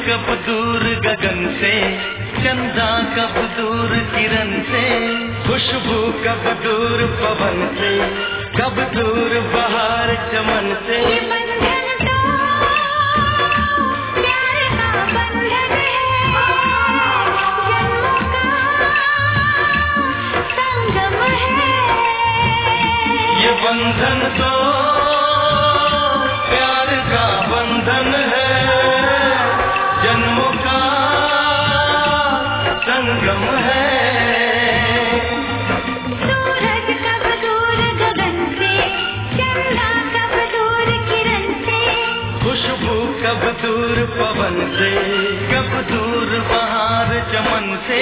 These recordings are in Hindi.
कब दूर गगन से, चंदा कब दूर किरण से, खुशबू कब दूर पवन से, कब दूर बहार चमन से। ये बंधन तो प्यार का बंधन है, जन्मों का संगम है। सूरज कब दूर गगन से, चंदा कब दूर किरण से, खुशबू कब दूर पवन से, कब दूर बहार चमन से।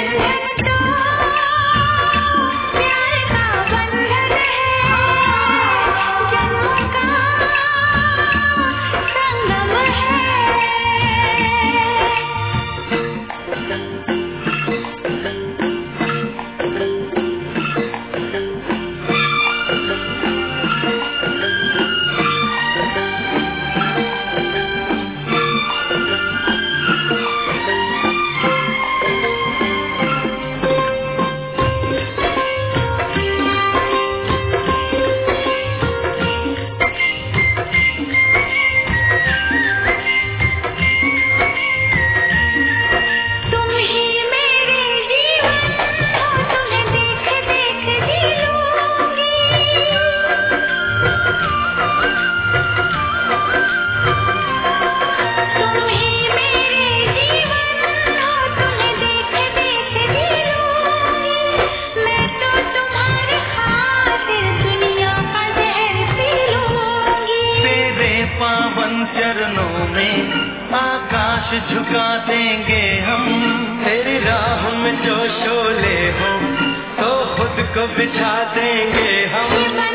चरणों में आकाश झुका देंगे हम, तेरी राह में जो शोले हो तो खुद को बिछा देंगे हम।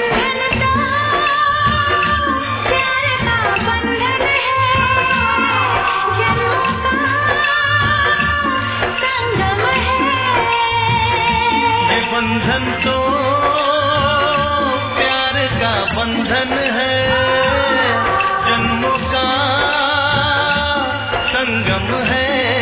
ये बंधन तो प्यार का बंधन है, जन्मों का संगम है।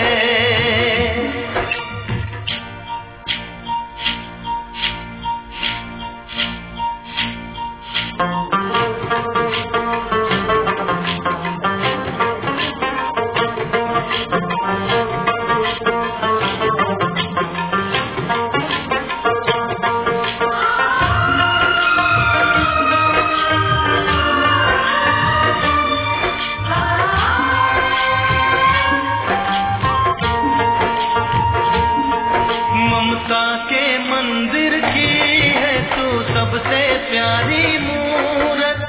ममता के मंदिर की है तू सबसे प्यारी मूरत,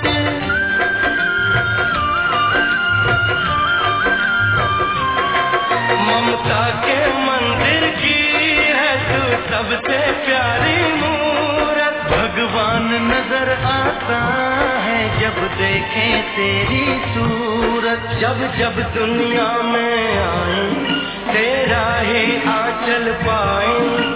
ममता के मंदिर की है तू सबसे प्यारी मूरत। भगवान नजर आता है जब देखे तेरी सूरत, जब जब दुनिया में आए तेरा ही आंचल पाए।